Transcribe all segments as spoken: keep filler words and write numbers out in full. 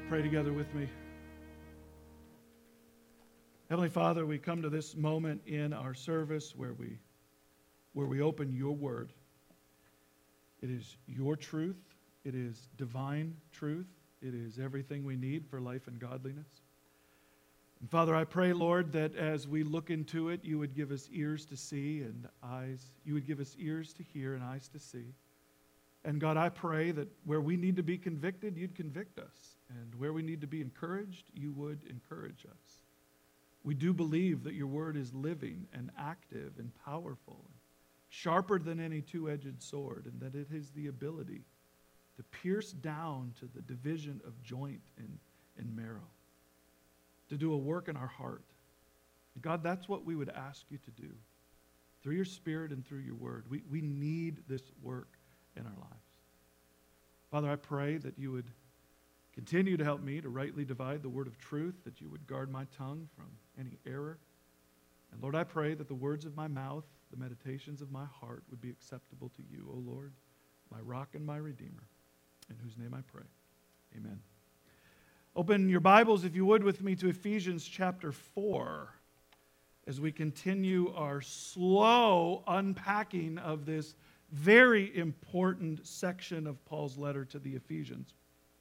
Pray together with me. Heavenly Father, we come to this moment in our service where we, where we open your word. It is your truth. It is divine truth. It is everything we need for life and godliness. And Father, I pray, Lord, that as we look into it, you would give us ears to see and eyes. You would give us ears to hear and eyes to see. And God, I pray that where we need to be convicted, you'd convict us. And where we need to be encouraged, you would encourage us. We do believe that your word is living and active and powerful, sharper than any two-edged sword, and that it has the ability to pierce down to the division of joint and, and marrow, to do a work in our heart. God, that's what we would ask you to do. Through your Spirit and through your word, we, we need this work in our lives. Father, I pray that you would continue to help me to rightly divide the word of truth, that you would guard my tongue from any error. And Lord, I pray that the words of my mouth, the meditations of my heart would be acceptable to you, O Lord, my rock and my redeemer, in whose name I pray. Amen. Open your Bibles, if you would, with me to Ephesians chapter four as we continue our slow unpacking of this very important section of Paul's letter to the Ephesians.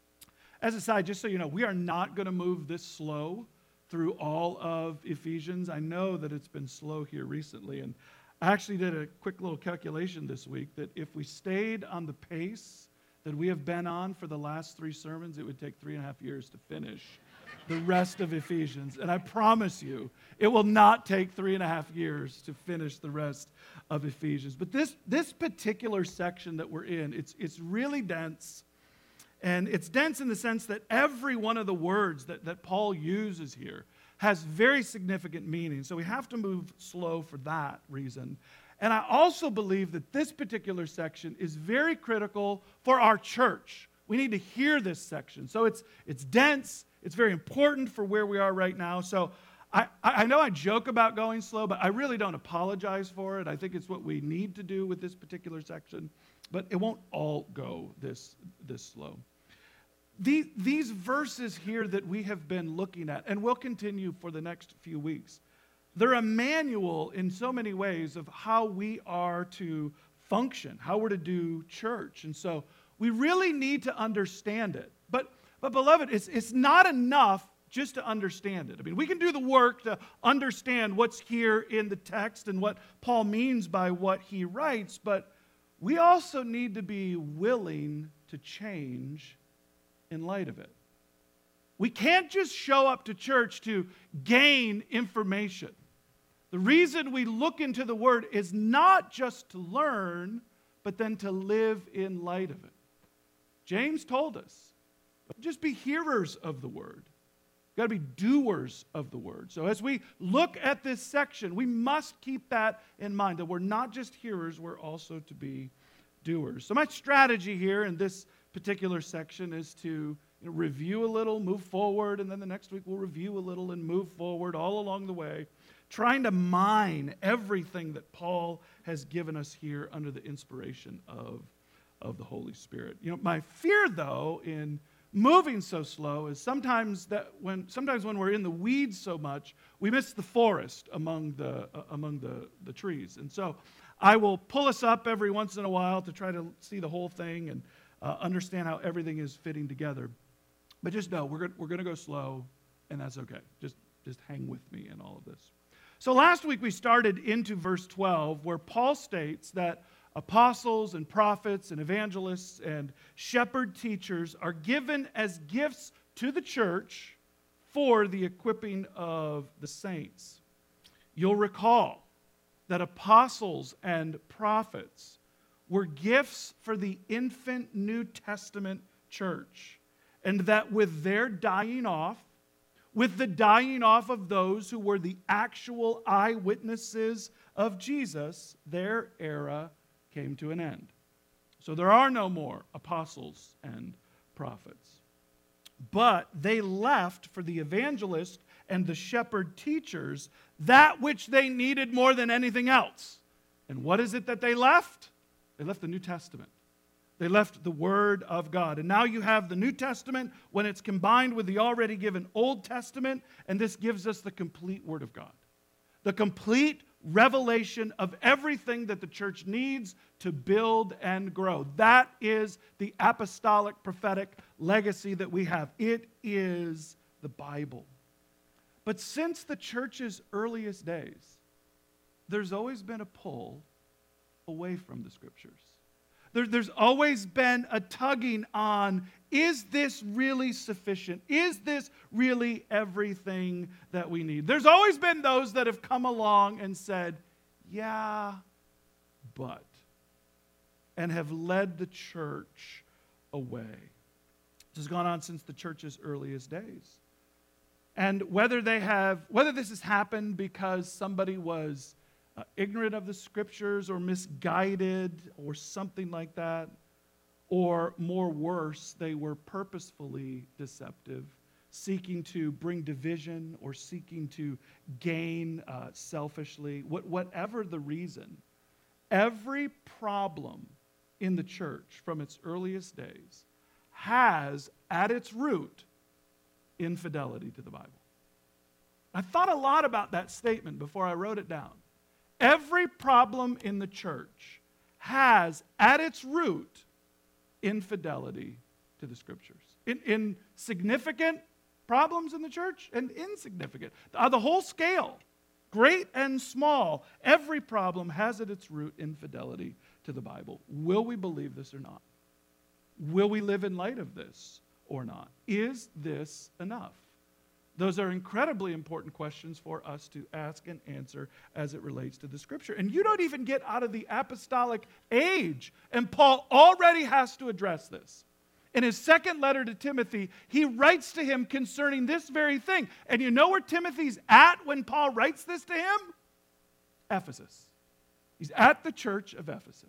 As a side, just so you know, we are not going to move this slow through all of Ephesians. I know that it's been slow here recently, and I actually did a quick little calculation this week that if we stayed on the pace that we have been on for the last three sermons, it would take three and a half years to finish the rest of Ephesians. And I promise you, it will not take three and a half years to finish the rest of Ephesians. But this, this particular section that we're in, it's, it's really dense. And it's dense in the sense that every one of the words that, that Paul uses here has very significant meaning. So we have to move slow for that reason. And I also believe that this particular section is very critical for our church. We need to hear this section. So it's, it's dense. It's very important for where we are right now. So I, I know I joke about going slow, but I really don't apologize for it. I think it's what we need to do with this particular section. But it won't all go this, this slow. These, these verses here that we have been looking at, and will continue for the next few weeks, they're a manual in so many ways of how we are to function, how we're to do church. And so we really need to understand it. But, but beloved, it's, it's not enough just to understand it. I mean, we can do the work to understand what's here in the text and what Paul means by what he writes, but we also need to be willing to change in light of it. We can't just show up to church to gain information. The reason we look into the Word is not just to learn, but then to live in light of it. James told us, don't just be hearers of the Word. You've got to be doers of the Word. So as we look at this section, we must keep that in mind, that we're not just hearers, we're also to be doers. So my strategy here in this particular section is to you know, review a little, move forward, and then the next week we'll review a little and move forward all along the way, trying to mine everything that Paul has given us here under the inspiration of, of the Holy Spirit. You know, my fear, though, in moving so slow is sometimes that when sometimes when we're in the weeds so much, we miss the forest among the uh, among the, the trees. And so I will pull us up every once in a while to try to see the whole thing and Uh, understand how everything is fitting together. But just know, we're, we're going to go slow, and that's okay. Just, just hang with me in all of this. So last week we started into verse twelve, where Paul states that apostles and prophets and evangelists and shepherd teachers are given as gifts to the church for the equipping of the saints. You'll recall that apostles and prophets were gifts for the infant New Testament church, and that with their dying off, with the dying off of those who were the actual eyewitnesses of Jesus, their era came to an end. So there are no more apostles and prophets. But they left for the evangelist and the shepherd teachers that which they needed more than anything else. And what is it that they left? They left the New Testament. They left the Word of God. And now you have the New Testament when it's combined with the already given Old Testament, and this gives us the complete Word of God. The complete revelation of everything that the church needs to build and grow. That is the apostolic prophetic legacy that we have. It is the Bible. But since the church's earliest days, there's always been a pull away from the Scriptures. There, there's always been a tugging on, is this really sufficient? Is this really everything that we need? There's always been those that have come along and said, yeah, but, and have led the church away. This has gone on since the church's earliest days. And whether they have, whether this has happened because somebody was uh, ignorant of the Scriptures or misguided or something like that, or more worse, they were purposefully deceptive, seeking to bring division or seeking to gain uh, selfishly, what, whatever the reason, every problem in the church from its earliest days has at its root infidelity to the Bible. I thought a lot about that statement before I wrote it down. Every problem in the church has at its root infidelity to the Scriptures. In, in significant problems in the church and insignificant. Uh, the whole scale, great and small, every problem has at its root infidelity to the Bible. Will we believe this or not? Will we live in light of this or not? Is this enough? Those are incredibly important questions for us to ask and answer as it relates to the Scripture. And you don't even get out of the apostolic age, and Paul already has to address this. In his second letter to Timothy, he writes to him concerning this very thing. And you know where Timothy's at when Paul writes this to him? Ephesus. He's at the church of Ephesus.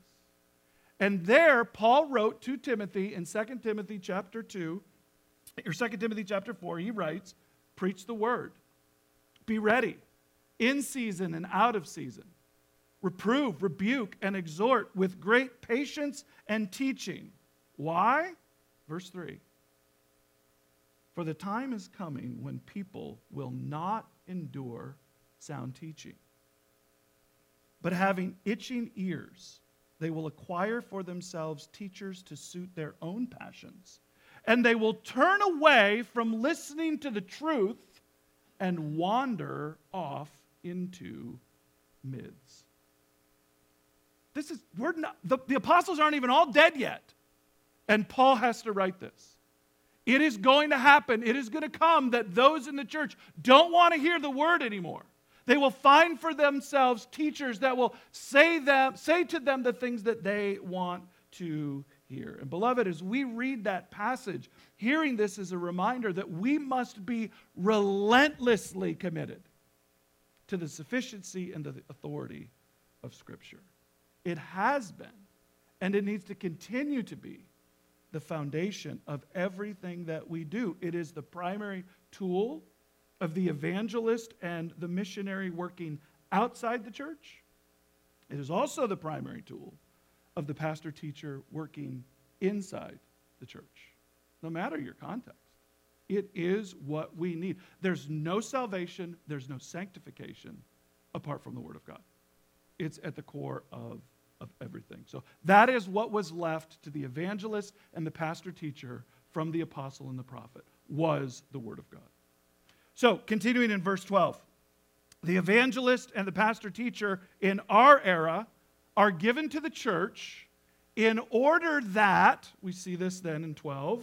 And there, Paul wrote to Timothy in Second Timothy chapter two, or Second Timothy chapter four, he writes, preach the word. Be ready, in season and out of season. Reprove, rebuke, and exhort with great patience and teaching. Why? Verse three. For the time is coming when people will not endure sound teaching, but having itching ears, they will acquire for themselves teachers to suit their own passions. And they will turn away from listening to the truth and wander off into myths. This is, we're not, the, the apostles aren't even all dead yet. And Paul has to write this. It is going to happen. It is going to come that those in the church don't want to hear the word anymore. They will find for themselves teachers that will say them, say to them the things that they want to hear. And beloved, as we read that passage, hearing this is a reminder that we must be relentlessly committed to the sufficiency and the authority of Scripture. It has been, and it needs to continue to be, the foundation of everything that we do. It is the primary tool of the evangelist and the missionary working outside the church. It is also the primary tool of the pastor-teacher working inside the church. No matter your context, it is what we need. There's no salvation, there's no sanctification apart from the Word of God. It's at the core of, of everything. So that is what was left to the evangelist and the pastor-teacher from the apostle and the prophet, was the Word of God. So, continuing in verse twelve, the evangelist and the pastor-teacher in our era are given to the church in order that, we see this then in twelve,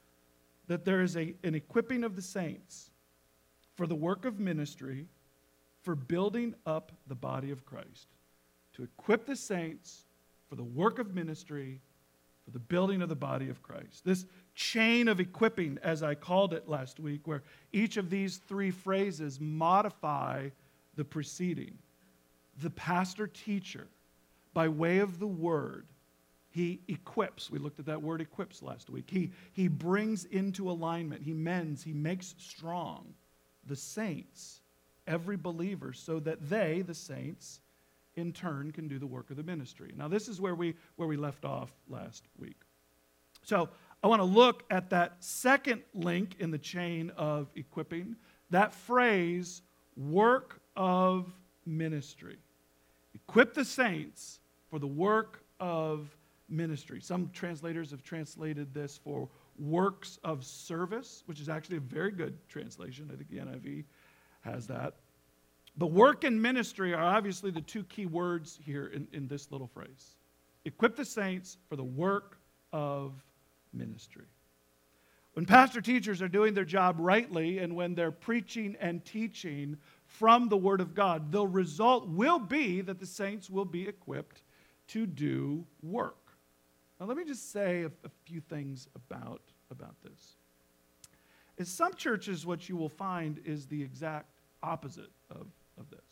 that there is a, an equipping of the saints for the work of ministry, for building up the body of Christ. To equip the saints for the work of ministry, for the building of the body of Christ. This chain of equipping, as I called it last week, where each of these three phrases modify the preceding. The pastor-teacher, by way of the word, he equips. We looked at that word equips last week. He, he brings into alignment. He mends. He makes strong the saints, every believer, so that they, the saints, in turn can do the work of the ministry. Now this is where we, where we left off last week. So I want to look at that second link in the chain of equipping, that phrase, work of ministry. Equip the saints for the work of ministry. Some translators have translated this for works of service, which is actually a very good translation. I think the N I V has that. But work and ministry are obviously the two key words here in, in this little phrase. Equip the saints for the work of ministry. When pastor teachers are doing their job rightly and when they're preaching and teaching from the Word of God, the result will be that the saints will be equipped to do work. Now let me just say a, a few things about, about this. In some churches, what you will find is the exact opposite of, of this.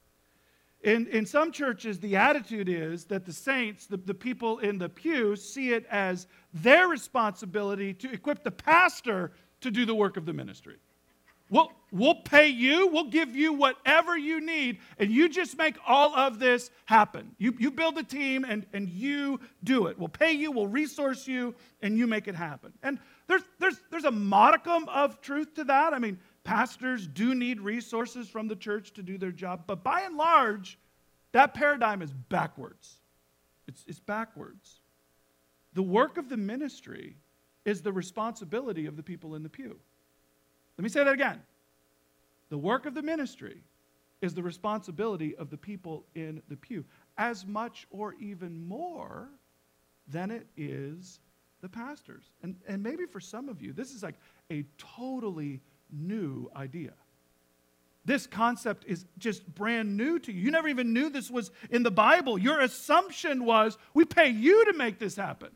In, in some churches, the attitude is that the saints, the, the people in the pew, see it as their responsibility to equip the pastor to do the work of the ministry. We'll, we'll pay you, we'll give you whatever you need, and you just make all of this happen. You, you build a team, and, and you do it. We'll pay you, we'll resource you, and you make it happen. And there's, there's, there's a modicum of truth to that. I mean, pastors do need resources from the church to do their job, but by and large, that paradigm is backwards. It's, it's backwards. The work of the ministry is the responsibility of the people in the pew. Let me say that again. The work of the ministry is the responsibility of the people in the pew, as much or even more than it is the pastors. And, and maybe for some of you, this is like a totally new idea. This concept is just brand new to you. You never even knew this was in the Bible. Your assumption was, we pay you to make this happen.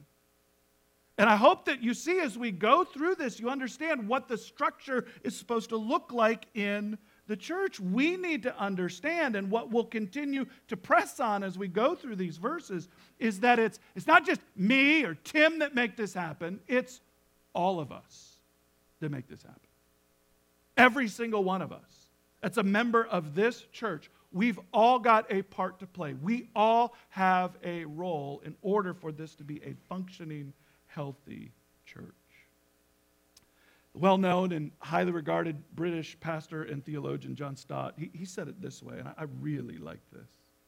And I hope that you see as we go through this, you understand what the structure is supposed to look like in the church. We need to understand, and what we'll continue to press on as we go through these verses, is that it's, it's not just me or Tim that make this happen. It's all of us that make this happen. Every single one of us. That's a member of this church. We've all got a part to play. We all have a role in order for this to be a functioning, healthy church. The well-known and highly regarded British pastor and theologian John Stott, he, he said it this way, and I, I really like this.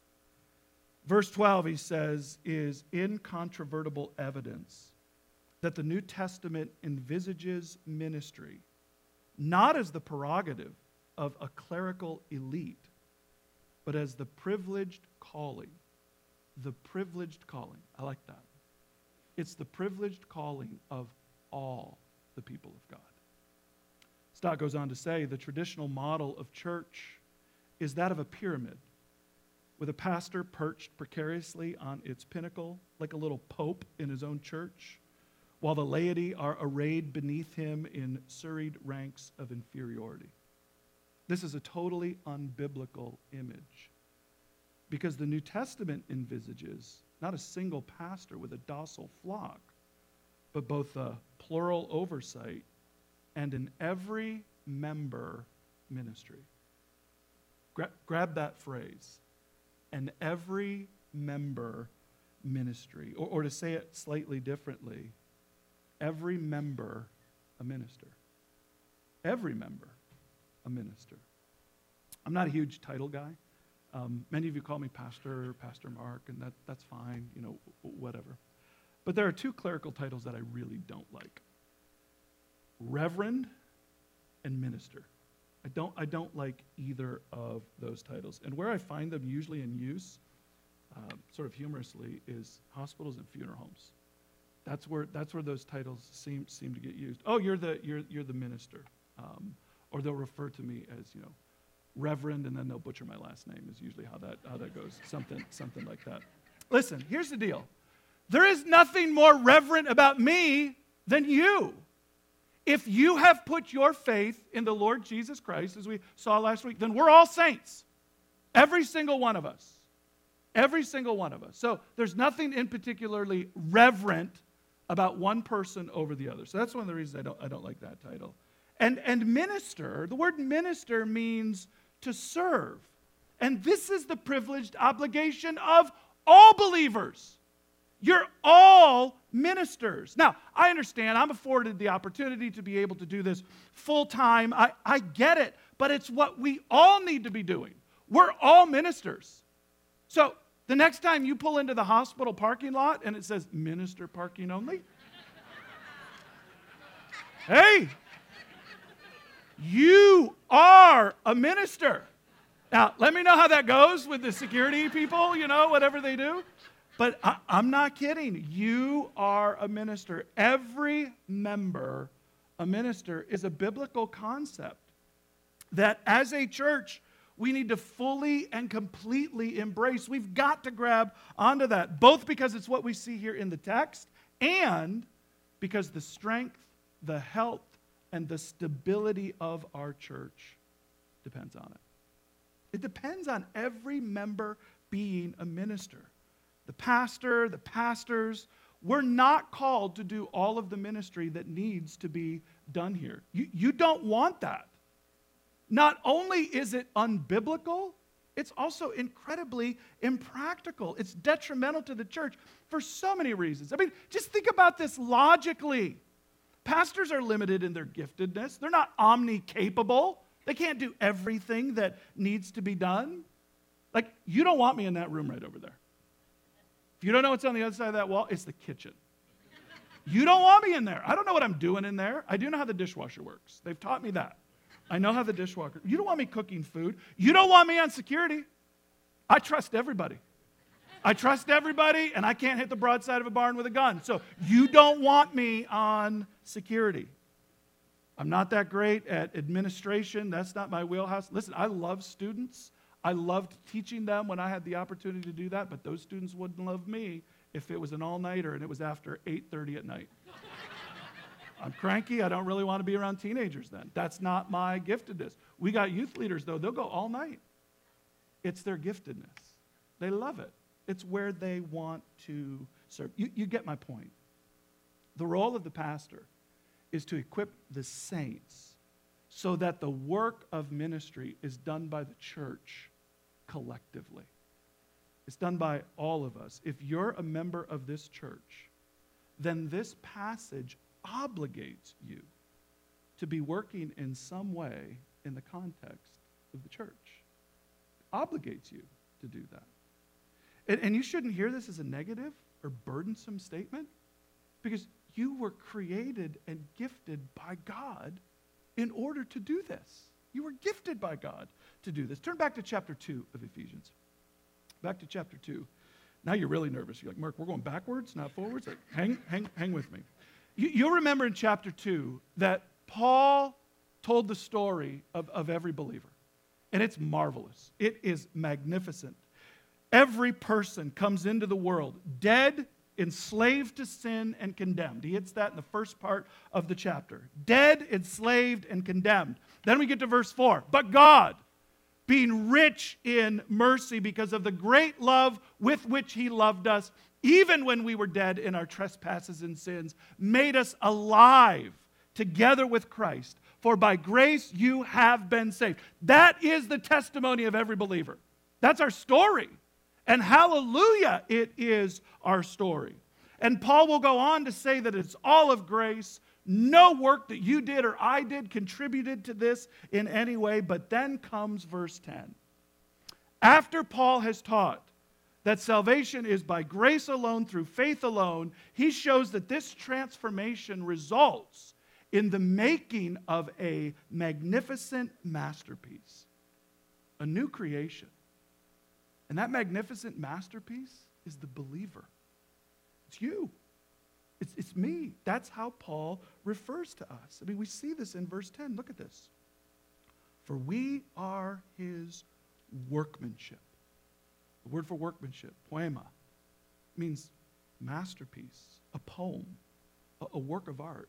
Verse twelve, he says, is incontrovertible evidence that the New Testament envisages ministry not as the prerogative of a clerical elite, but as the privileged calling. The privileged calling. I like that. It's the privileged calling of all the people of God. Stott goes on to say, the traditional model of church is that of a pyramid, with a pastor perched precariously on its pinnacle, like a little pope in his own church, while the laity are arrayed beneath him in serried ranks of inferiority. This is a totally unbiblical image, because the New Testament envisages not a single pastor with a docile flock, but both a plural oversight and an every member ministry. Gra- grab that phrase, an every member ministry. Or, or to say it slightly differently, every member a minister. Every member a minister. I'm not a huge title guy. Um, many of you call me Pastor or Pastor Mark, and that, that's fine, you know, whatever. But there are two clerical titles that I really don't like. Reverend and minister. I don't, I don't like either of those titles. And where I find them usually in use, uh, sort of humorously, is hospitals and funeral homes. That's where that's where those titles seem seem to get used. Oh, you're the you're you're the minister, um, or they'll refer to me as, you know, Reverend, and then they'll butcher my last name. Is usually how that how that goes. Something something like that. Listen, here's the deal. There is nothing more reverent about me than you. If you have put your faith in the Lord Jesus Christ, as we saw last week, then we're all saints. Every single one of us. Every single one of us. So there's nothing in particularly reverent about one person over the other. So that's one of the reasons I don't, I don't like that title. And, and minister, the word minister means to serve. And this is the privileged obligation of all believers. You're all ministers. Now, I understand I'm afforded the opportunity to be able to do this full time. I, I get it, but it's what we all need to be doing. We're all ministers. So the next time you pull into the hospital parking lot and it says minister parking only, hey, you are a minister. Now, let me know how that goes with the security people, you know, whatever they do. But I, I'm not kidding. You are a minister. Every member, a minister, is a biblical concept that as a church, we need to fully and completely embrace. We've got to grab onto that, both because it's what we see here in the text and because the strength, the health, and the stability of our church depends on it. It depends on every member being a minister. The pastor, the pastors, we're not called to do all of the ministry that needs to be done here. You, you don't want that. Not only is it unbiblical, it's also incredibly impractical. It's detrimental to the church for so many reasons. I mean, just think about this logically. Pastors are limited in their giftedness. They're not omni-capable. They can't do everything that needs to be done. Like, you don't want me in that room right over there. If you don't know what's on the other side of that wall, it's the kitchen. You don't want me in there. I don't know what I'm doing in there. I do know how the dishwasher works. They've taught me that. I know how the dishwasher. You don't want me cooking food. You don't want me on security. I trust everybody. I trust everybody, and I can't hit the broadside of a barn with a gun. So you don't want me on security. I'm not that great at administration. That's not my wheelhouse. Listen, I love students. I loved teaching them when I had the opportunity to do that, but those students wouldn't love me if it was an all-nighter and it was after eight thirty at night. I'm cranky. I don't really want to be around teenagers then. That's not my giftedness. We got youth leaders, though. They'll go all night. It's their giftedness. They love it. It's where they want to serve. You, you get my point. The role of the pastor is to equip the saints so that the work of ministry is done by the church collectively. It's done by all of us. If you're a member of this church, then this passage obligates you to be working in some way in the context of the church. It obligates you to do that. And, and you shouldn't hear this as a negative or burdensome statement, because you were created and gifted by God in order to do this. You were gifted by God to do this. Turn back to chapter two of Ephesians. Back to chapter two. Now you're really nervous. You're like, Mark, we're going backwards, not forwards? Like, hang, hang, hang with me. You, you'll remember in chapter two that Paul told the story of, of every believer. And it's marvelous. It is magnificent. Every person comes into the world dead, enslaved to sin, and condemned. He hits that in the first part of the chapter. Dead, enslaved, and condemned. Then we get to verse four. But God, being rich in mercy because of the great love with which he loved us, even when we were dead in our trespasses and sins, made us alive together with Christ. For by grace you have been saved. That is the testimony of every believer. That's our story. And hallelujah, it is our story. And Paul will go on to say that it's all of grace. No work that you did or I did contributed to this in any way. But then comes verse ten. After Paul has taught that salvation is by grace alone, through faith alone, he shows that this transformation results in the making of a magnificent masterpiece, a new creation. And that magnificent masterpiece is the believer. It's you. It's, it's me. That's how Paul refers to us. I mean, we see this in verse ten. Look at this. For we are his workmanship. The word for workmanship, poema, means masterpiece, a poem, a, a work of art.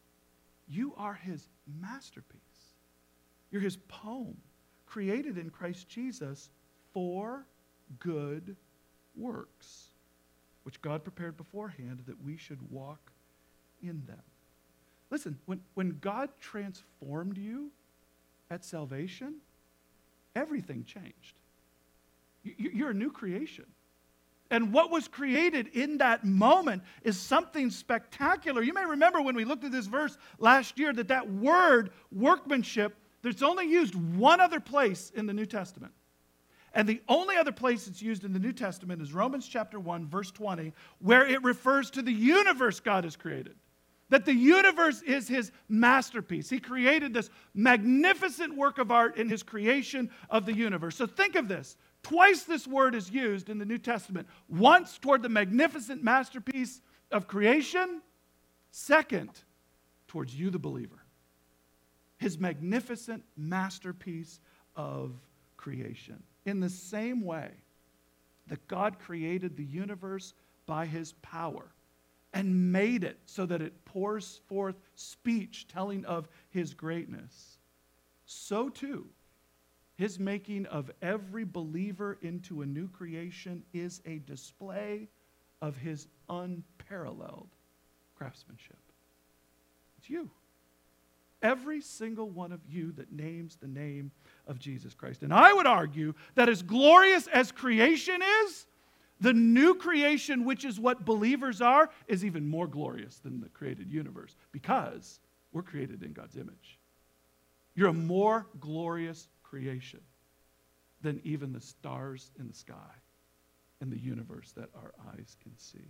You are his masterpiece. You're his poem, created in Christ Jesus for good works, which God prepared beforehand that we should walk in them. Listen, when, when God transformed you at salvation, everything changed. You, you're a new creation. And what was created in that moment is something spectacular. You may remember when we looked at this verse last year that that word, workmanship, that's only used one other place in the New Testament. And the only other place it's used in the New Testament is Romans chapter one, verse twenty, where it refers to the universe God has created. That the universe is his masterpiece. He created this magnificent work of art in his creation of the universe. So think of this. Twice this word is used in the New Testament. Once toward the magnificent masterpiece of creation. Second, towards you, the believer. His magnificent masterpiece of creation. In the same way that God created the universe by his power and made it so that it pours forth speech telling of his greatness, so too, his making of every believer into a new creation is a display of his unparalleled craftsmanship. It's you. Every single one of you that names the name of Jesus Christ. And I would argue that as glorious as creation is, the new creation, which is what believers are, is even more glorious than the created universe because we're created in God's image. You're a more glorious creation than even the stars in the sky and the universe that our eyes can see.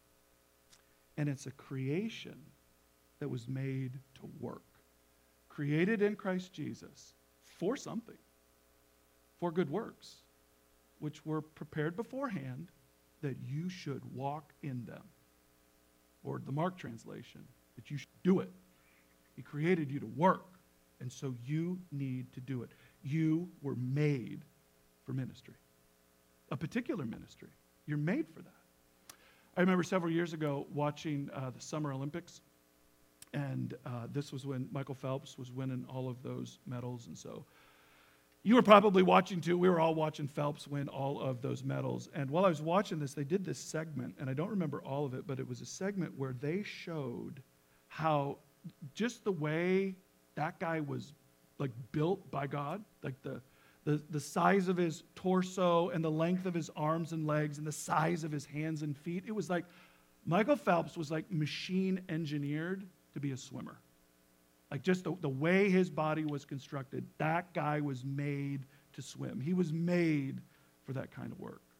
And it's a creation that was made to work. Created in Christ Jesus for something, for good works, which were prepared beforehand that you should walk in them. Or the Mark translation, that you should do it. He created you to work, and so you need to do it. You were made for ministry, a particular ministry. You're made for that. I remember several years ago watching uh, the Summer Olympics, and uh, this was when Michael Phelps was winning all of those medals, and so you were probably watching too. We were all watching Phelps win all of those medals. And while I was watching this, they did this segment, and I don't remember all of it, but it was a segment where they showed how just the way that guy was like built by God, like the, the, the size of his torso and the length of his arms and legs and the size of his hands and feet. It was like Michael Phelps was like machine engineered to be a swimmer. Like just the, the way his body was constructed, that guy was made to swim. He was made for that kind of work.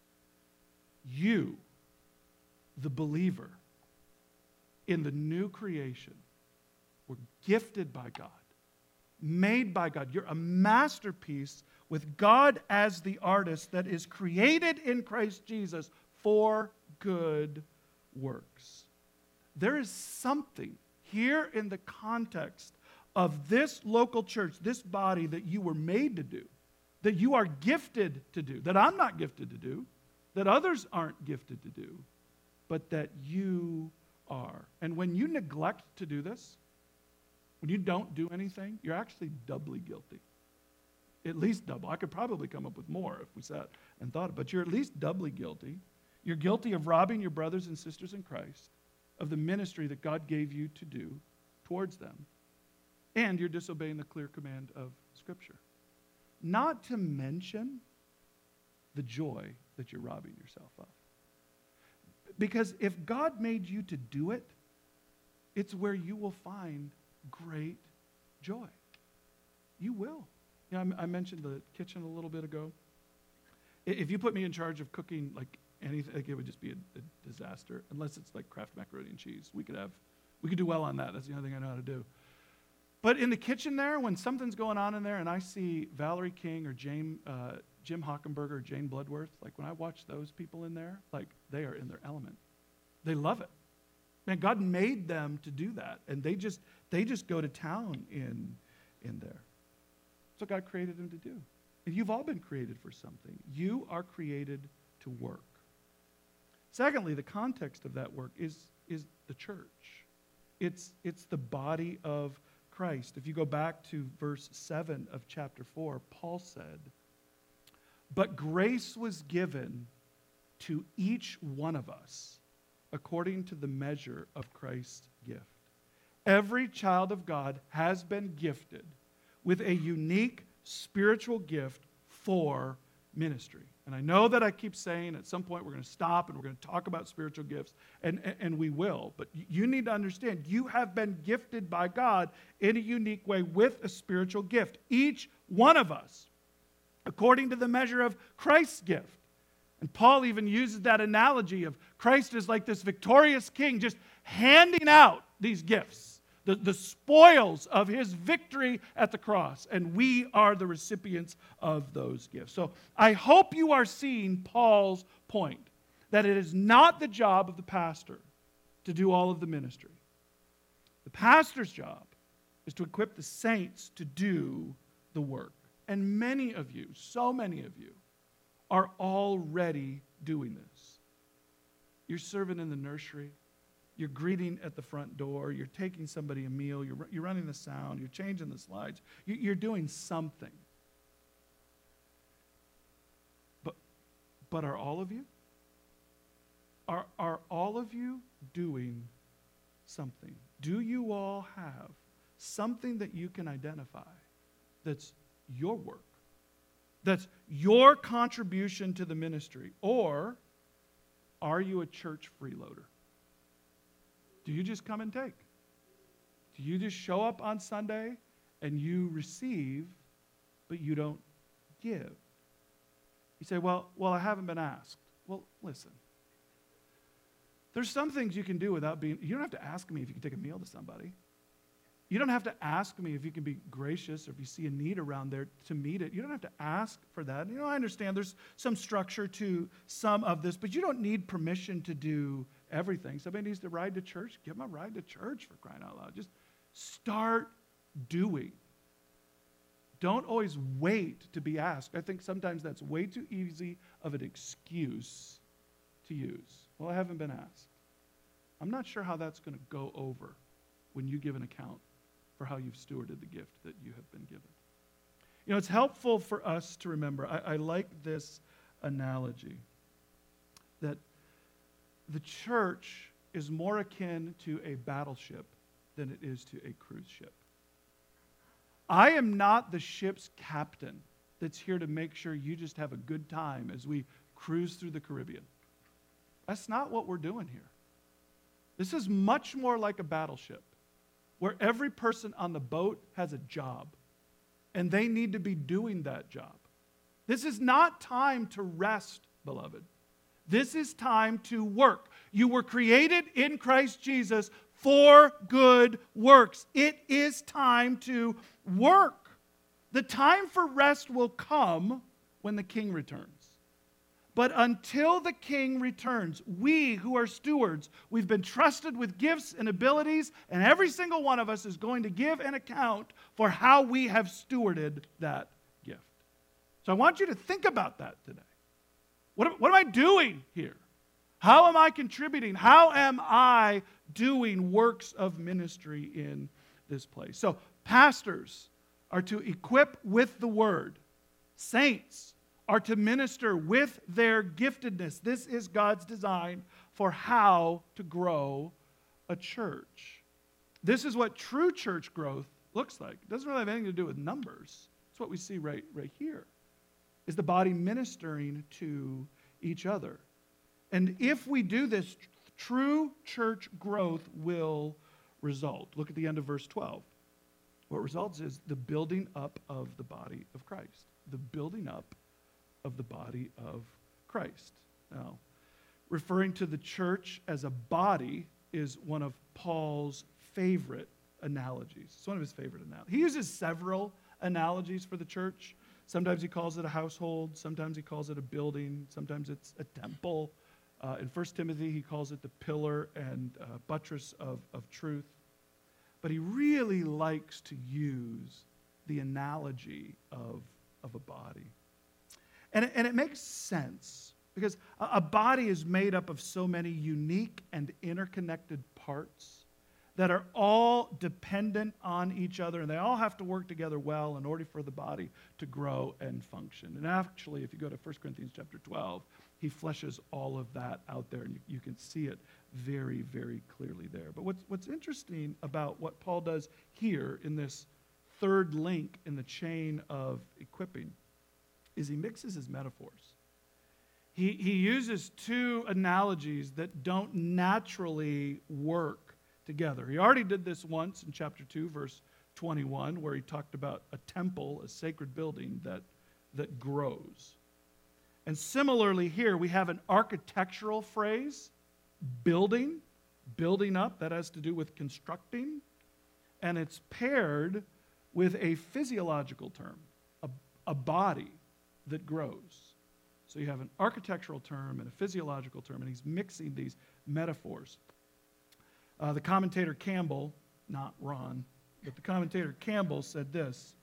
You, the believer, in the new creation, were gifted by God, made by God. You're a masterpiece with God as the artist that is created in Christ Jesus for good works. There is something here in the context of this local church, this body that you were made to do, that you are gifted to do, that I'm not gifted to do, that others aren't gifted to do, but that you are. And when you neglect to do this, when you don't do anything, you're actually doubly guilty. At least double. I could probably come up with more if we sat and thought, but you're at least doubly guilty. You're guilty of robbing your brothers and sisters in Christ of the ministry that God gave you to do towards them. And you're disobeying the clear command of Scripture. Not to mention the joy that you're robbing yourself of. Because if God made you to do it, it's where you will find great joy. You will. You know, I, I mentioned the kitchen a little bit ago. If you put me in charge of cooking like anything, like it would just be a, a disaster, unless it's like Kraft macaroni and cheese. We could have, we could do well on that. That's the only thing I know how to do. But in the kitchen there, when something's going on in there and I see Valerie King or Jane, uh, Jim Hockenberger or Jane Bloodworth, like when I watch those people in there, like they are in their element. They love it. Man, God made them to do that, and they just they just go to town in, in there. That's what God created them to do. And you've all been created for something. You are created to work. Secondly, the context of that work is, is the church. It's, it's the body of Christ. If you go back to verse seven of chapter four, Paul said, "But grace was given to each one of us according to the measure of Christ's gift." Every child of God has been gifted with a unique spiritual gift for ministry. And I know that I keep saying at some point we're going to stop and we're going to talk about spiritual gifts, and, and, and we will. But you need to understand, you have been gifted by God in a unique way with a spiritual gift. Each one of us, according to the measure of Christ's gift. And Paul even uses that analogy of Christ as like this victorious king just handing out these gifts, the, the spoils of his victory at the cross. And we are the recipients of those gifts. So I hope you are seeing Paul's point, that it is not the job of the pastor to do all of the ministry. The pastor's job is to equip the saints to do the work. And many of you, so many of you, are already doing this. You're serving in the nursery. You're greeting at the front door. You're taking somebody a meal. You're, you're running the sound. You're changing the slides. You, you're doing something. But, but are all of you? Are, are all of you doing something? Do you all have something that you can identify that's your work, that's your contribution to the ministry? Or are you a church freeloader? Do you just come and take? Do you just show up on Sunday and you receive, but you don't give? You say, well, well, I haven't been asked. Well, listen. There's some things you can do without being, you don't have to ask me if you can take a meal to somebody. You don't have to ask me if you can be gracious or if you see a need around there to meet it. You don't have to ask for that. You know, I understand there's some structure to some of this, but you don't need permission to do everything. Somebody needs to ride to church, give them a ride to church, for crying out loud. Just start doing. Don't always wait to be asked. I think sometimes that's way too easy of an excuse to use. Well, I haven't been asked. I'm not sure how that's going to go over when you give an account for how you've stewarded the gift that you have been given. You know, it's helpful for us to remember, I, I like this analogy, that the church is more akin to a battleship than it is to a cruise ship. I am not the ship's captain that's here to make sure you just have a good time as we cruise through the Caribbean. That's not what we're doing here. This is much more like a battleship, where every person on the boat has a job, and they need to be doing that job. This is not time to rest, beloved. This is time to work. You were created in Christ Jesus for good works. It is time to work. The time for rest will come when the King returns. But until the King returns, we who are stewards, we've been trusted with gifts and abilities, and every single one of us is going to give an account for how we have stewarded that gift. So I want you to think about that today. What am, what am I doing here? How am I contributing? How am I doing works of ministry in this place? So pastors are to equip with the word. Saints are to minister with their giftedness. This is God's design for how to grow a church. This is what true church growth looks like. It doesn't really have anything to do with numbers. It's what we see right, right here, is the body ministering to each other. And if we do this, true church growth will result. Look at the end of verse twelve. What results is the building up of the body of Christ. The building up of the body of Christ. Now, referring to the church as a body is one of Paul's favorite analogies. It's one of his favorite analogies. He uses several analogies for the church. Sometimes he calls it a household. Sometimes he calls it a building. Sometimes it's a temple. Uh, in First Timothy, he calls it the pillar and uh, buttress of, of truth. But he really likes to use the analogy of, of a body. And it, and it makes sense because a, a body is made up of so many unique and interconnected parts that are all dependent on each other, and they all have to work together well in order for the body to grow and function. And actually, if you go to First Corinthians chapter twelve, he fleshes all of that out there, and you, you can see it very, very clearly there. But what's, what's interesting about what Paul does here in this third link in the chain of equipping is he mixes his metaphors. he, he uses two analogies that don't naturally work together. He already did this once in chapter two, verse twenty-one, where he talked about a temple, a sacred building that, that grows. And similarly here, we have an architectural phrase, building, building up, that has to do with constructing, and it's paired with a physiological term, a, a body that grows. So you have an architectural term and a physiological term, and he's mixing these metaphors. Uh, the commentator Campbell, not Ron, but the commentator Campbell said this: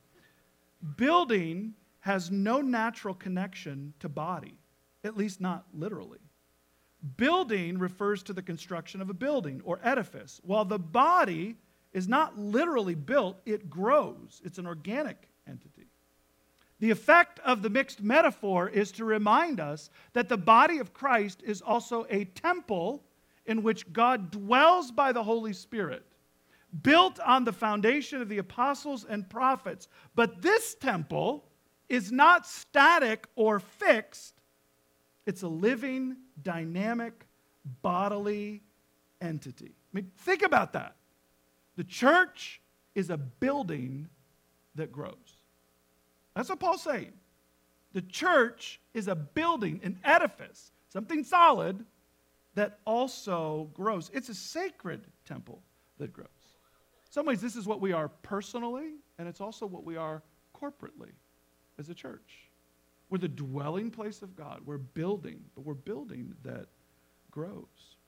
building has no natural connection to body, at least not literally. Building refers to the construction of a building or edifice, while the body is not literally built, it grows. It's an organic entity. The effect of the mixed metaphor is to remind us that the body of Christ is also a temple in which God dwells by the Holy Spirit, built on the foundation of the apostles and prophets. But this temple is not static or fixed. It's a living, dynamic, bodily entity. I mean, think about that. The church is a building that grows. That's what Paul's saying. The church is a building, an edifice, something solid that also grows. It's a sacred temple that grows. In some ways, this is what we are personally, and it's also what we are corporately as a church. We're the dwelling place of God. We're building, but we're building that grows.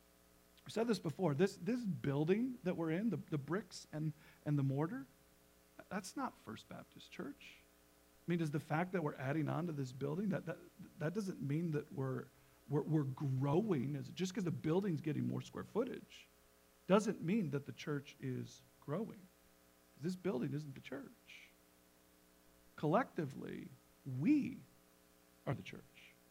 I said this before. This, this building that we're in, the, the bricks and, and the mortar, that's not First Baptist Church. I mean, does the fact that we're adding on to this building, that, that, that doesn't mean that we're, we're, we're growing. As, just because the building's getting more square footage doesn't mean that the church is growing. This building isn't the church. Collectively, we are the church.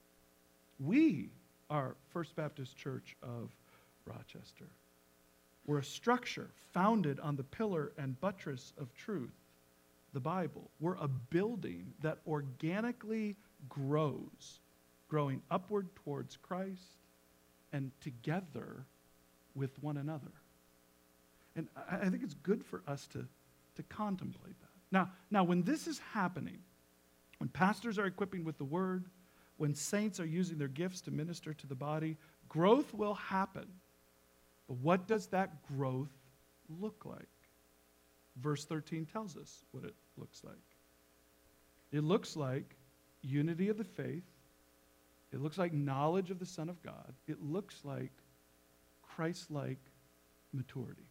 We are First Baptist Church of Rochester. We're a structure founded on the pillar and buttress of truth, the Bible. We're a building that organically grows, growing upward towards Christ and together with one another. And I, I think it's good for us to, to contemplate that. Now, now, when this is happening, when pastors are equipping with the word, when saints are using their gifts to minister to the body, growth will happen. But what does that growth look like? Verse thirteen tells us what it looks like. It looks like unity of the faith. It looks like knowledge of the Son of God. It looks like Christ-like maturity.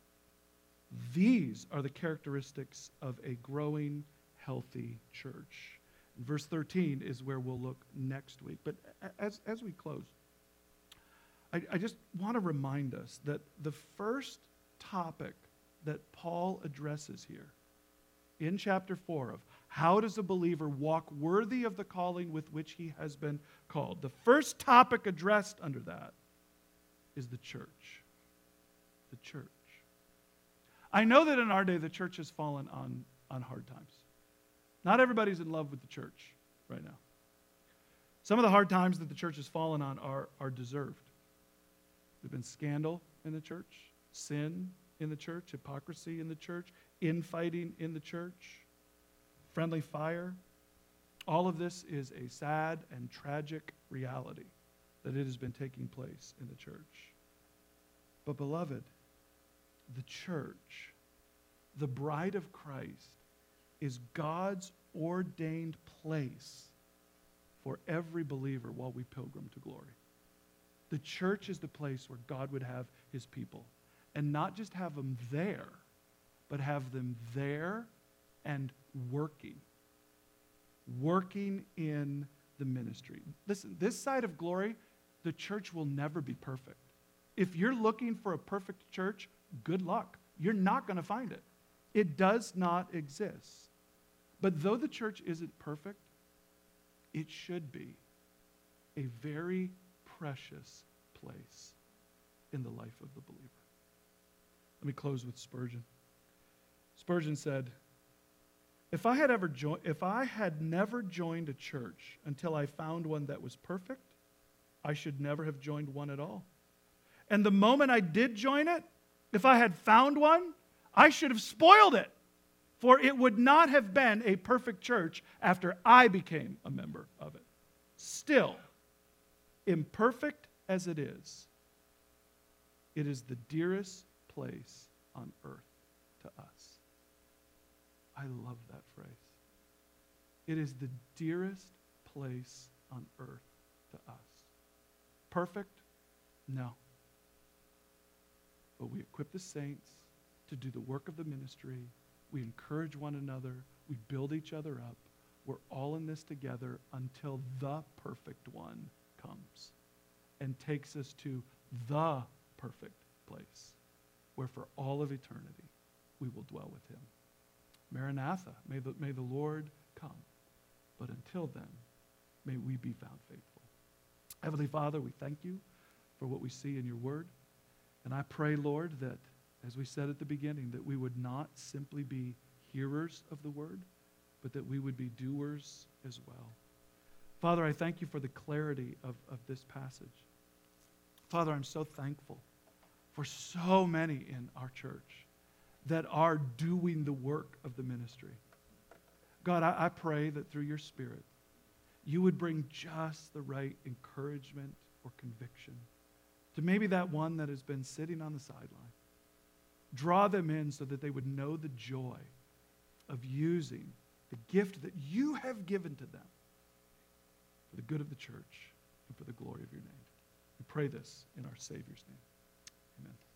These are the characteristics of a growing, healthy church. And verse thirteen is where we'll look next week. But as, as we close, I, I just want to remind us that the first topic that Paul addresses here in chapter four of how does a believer walk worthy of the calling with which he has been called, the first topic addressed under that is the church. The church. I know that in our day the church has fallen on, on hard times. Not everybody's in love with the church right now. Some of the hard times that the church has fallen on are, are deserved. There's been scandal in the church, sin in the church, hypocrisy in the church, infighting in the church, friendly fire. All of this is a sad and tragic reality that it has been taking place in the church. But beloved, the church, the bride of Christ, is God's ordained place for every believer while we pilgrim to glory. The church is the place where God would have his people. And not just have them there, but have them there and working. Working in the ministry. Listen, this side of glory, the church will never be perfect. If you're looking for a perfect church, good luck. You're not going to find it. It does not exist. But though the church isn't perfect, it should be a very precious place in the life of the believer. Let me close with Spurgeon. Spurgeon said, if I had ever jo- if I had never joined a church until I found one that was perfect, I should never have joined one at all. And the moment I did join it, if I had found one, I should have spoiled it. For it would not have been a perfect church after I became a member of it. Still, imperfect as it is, it is the dearest place on earth to us. I love that phrase. It is the dearest place on earth to us. Perfect? No. But we equip the saints to do the work of the ministry. We encourage one another. We build each other up. We're all in this together until the perfect one comes and takes us to the perfect place where for all of eternity we will dwell with him. Maranatha, may the, may the Lord come. But until then, may we be found faithful. Heavenly Father, we thank you for what we see in your word. And I pray, Lord, that as we said at the beginning, that we would not simply be hearers of the word, but that we would be doers as well. Father, I thank you for the clarity of, of this passage. Father, I'm so thankful for so many in our church that are doing the work of the ministry. God, I, I pray that through your Spirit, you would bring just the right encouragement or conviction to maybe that one that has been sitting on the sideline. Draw them in so that they would know the joy of using the gift that you have given to them for the good of the church and for the glory of your name. We pray this in our Savior's name. Amen.